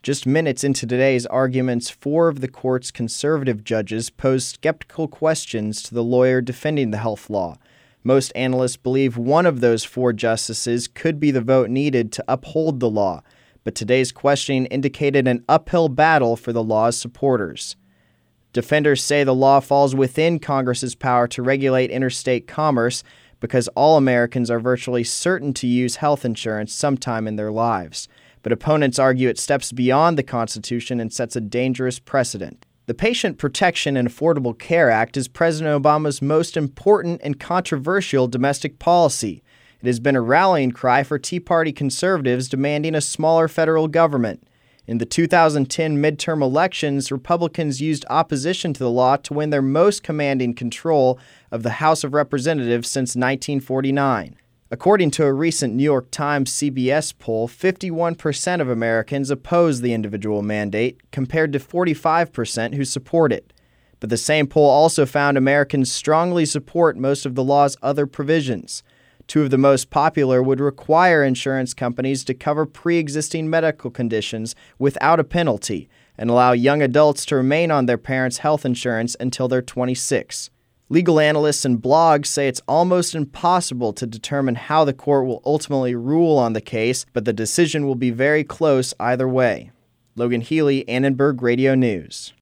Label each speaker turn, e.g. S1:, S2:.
S1: Just minutes into today's arguments, 4 of the court's conservative judges posed skeptical questions to the lawyer defending the health law. Most analysts believe one of those 4 justices could be the vote needed to uphold the law, but today's questioning indicated an uphill battle for the law's supporters. Defenders say the law falls within Congress's power to regulate interstate commerce because all Americans are virtually certain to use health insurance sometime in their lives. But opponents argue it steps beyond the Constitution and sets a dangerous precedent. The Patient Protection and Affordable Care Act is President Obama's most important and controversial domestic policy. It has been a rallying cry for Tea Party conservatives demanding a smaller federal government. In the 2010 midterm elections, Republicans used opposition to the law to win their most commanding control of the House of Representatives since 1949. According to a recent New York Times CBS poll, 51% of Americans oppose the individual mandate, compared to 45% who support it. But the same poll also found Americans strongly support most of the law's other provisions. 2 of the most popular would require insurance companies to cover pre-existing medical conditions without a penalty and allow young adults to remain on their parents' health insurance until they're 26. Legal analysts and blogs say it's almost impossible to determine how the court will ultimately rule on the case, but the decision will be very close either way. Logan Healy, Annenberg Radio News.